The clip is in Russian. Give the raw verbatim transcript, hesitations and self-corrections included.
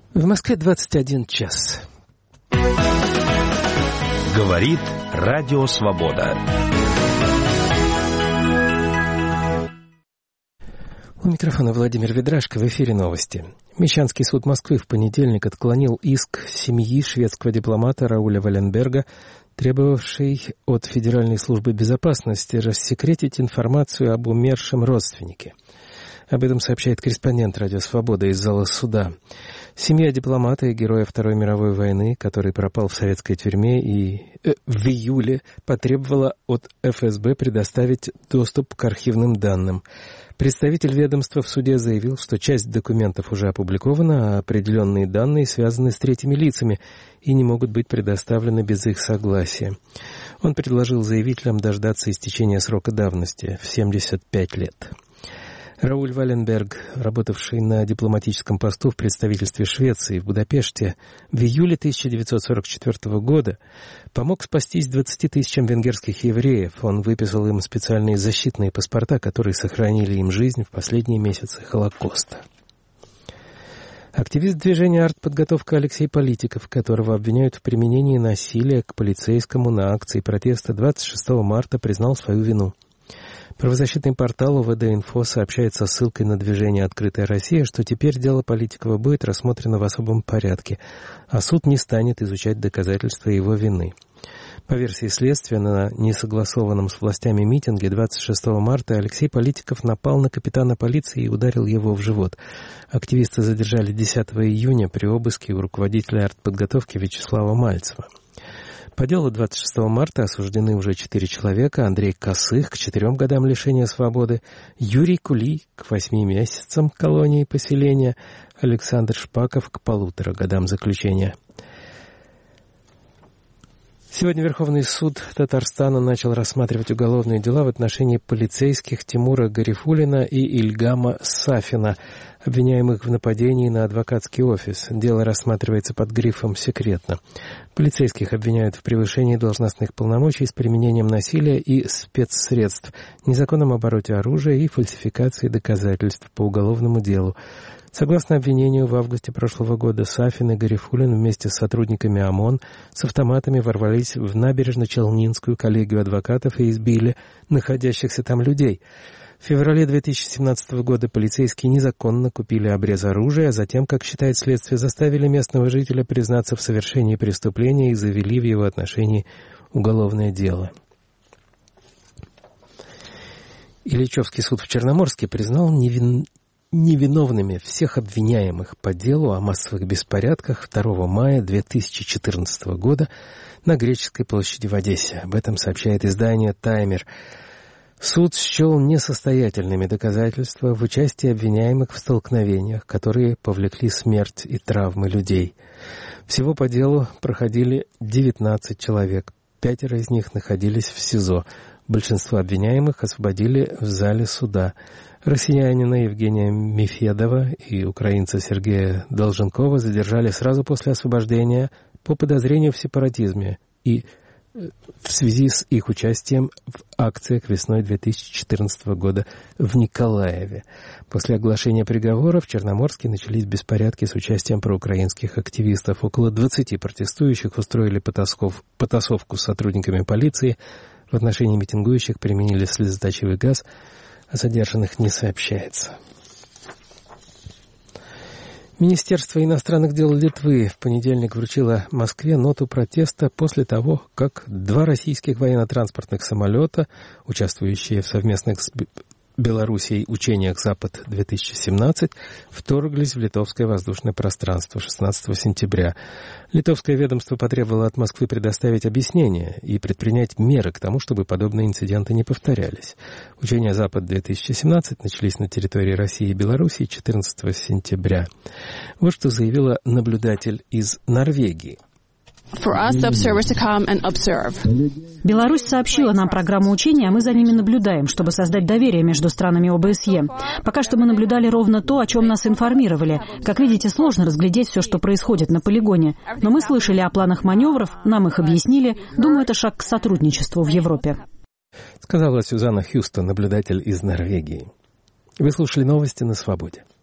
В Москве двадцать один час. Говорит Радио Свобода. У микрофона Владимир Ведрашко. В эфире новости. Мещанский суд Москвы в понедельник отклонил иск семьи шведского дипломата Рауля Валенберга, требовавший от Федеральной службы безопасности рассекретить информацию об умершем родственнике. Об этом сообщает корреспондент Радио Свобода из зала суда. Семья дипломата и героя Второй мировой войны, который пропал в советской тюрьме и э, в июле потребовала от эф эс бэ предоставить доступ к архивным данным. Представитель ведомства в суде заявил, что часть документов уже опубликована, а определенные данные связаны с третьими лицами и не могут быть предоставлены без их согласия. Он предложил заявителям дождаться истечения срока давности в семьдесят пять лет. Рауль Валенберг, работавший на дипломатическом посту в представительстве Швеции в Будапеште в июле тысяча девятьсот сорок четвёртого года, помог спастись двадцати тысячам венгерских евреев. Он выписал им специальные защитные паспорта, которые сохранили им жизнь в последние месяцы Холокоста. Активист движения «Артподготовка» Алексей Политиков, которого обвиняют в применении насилия к полицейскому на акции протеста двадцать шестого марта, признал свою вину. Правозащитный портал о вэ дэ инфо сообщает со ссылкой на движение «Открытая Россия», что теперь дело Политикова будет рассмотрено в особом порядке, а суд не станет изучать доказательства его вины. По версии следствия, на несогласованном с властями митинге двадцать шестого марта Алексей Политиков напал на капитана полиции и ударил его в живот. Активисты задержали десятого июня при обыске у руководителя артподготовки Вячеслава Мальцева. По делу двадцать шестого марта осуждены уже четыре человека: Андрей Косых к четырем годам лишения свободы, Юрий Кули к восьми месяцам колонии поселения, Александр Шпаков к полутора годам заключения. Сегодня Верховный суд Татарстана начал рассматривать уголовные дела в отношении полицейских Тимура Гарифуллина и Ильгама Сафина, обвиняемых в нападении на адвокатский офис. Дело рассматривается под грифом «секретно». Полицейских обвиняют в превышении должностных полномочий с применением насилия и спецсредств, незаконном обороте оружия и фальсификации доказательств по уголовному делу. Согласно обвинению, в августе прошлого года Сафин и Гарифуллин вместе с сотрудниками ОМОН с автоматами ворвались в набережно-Челнинскую коллегию адвокатов и избили находящихся там людей. В феврале две тысячи семнадцатого года полицейские незаконно купили обрез оружия, а затем, как считает следствие, заставили местного жителя признаться в совершении преступления и завели в его отношении уголовное дело. Ильичевский суд в Черноморске признал невин... невиновными всех обвиняемых по делу о массовых беспорядках второго мая две тысячи четырнадцатого года на Греческой площади в Одессе. Об этом сообщает издание «Таймер». Суд счел несостоятельными доказательства в участии обвиняемых в столкновениях, которые повлекли смерть и травмы людей. Всего по делу проходили девятнадцать человек, пятеро из них находились в СИЗО. Большинство обвиняемых освободили в зале суда. Россиянина Евгения Мефедова и украинца Сергея Долженкова задержали сразу после освобождения по подозрению в сепаратизме и в связи с их участием в акциях весной две тысячи четырнадцатого года в Николаеве. После оглашения приговора в Черноморске начались беспорядки с участием проукраинских активистов. Около двадцати протестующих устроили потасков, потасовку с сотрудниками полиции. В отношении митингующих применили слезоточивый газ, о задержанных не сообщается. Министерство иностранных дел Литвы в понедельник вручило Москве ноту протеста после того, как два российских военно-транспортных самолета, участвующие в совместных с Белоруссией учениях «Запад-две тысячи семнадцать», вторглись в литовское воздушное пространство шестнадцатого сентября. Литовское ведомство потребовало от Москвы предоставить объяснение и предпринять меры к тому, чтобы подобные инциденты не повторялись. Учения «Запад-две тысячи семнадцать» начались на территории России и Белоруссии четырнадцатого сентября. Вот что заявила наблюдатель из Норвегии. Беларусь сообщила нам программу учения, а мы за ними наблюдаем, чтобы создать доверие между странами о бэ эс е. Пока что мы наблюдали ровно то, о чем нас информировали. Как видите, сложно разглядеть все, что происходит на полигоне. Но мы слышали о планах маневров, нам их объяснили. Думаю, это шаг к сотрудничеству в Европе. Сказала Сюзанна Хьюстон, наблюдатель из Норвегии. Вы слушали новости на Свободе.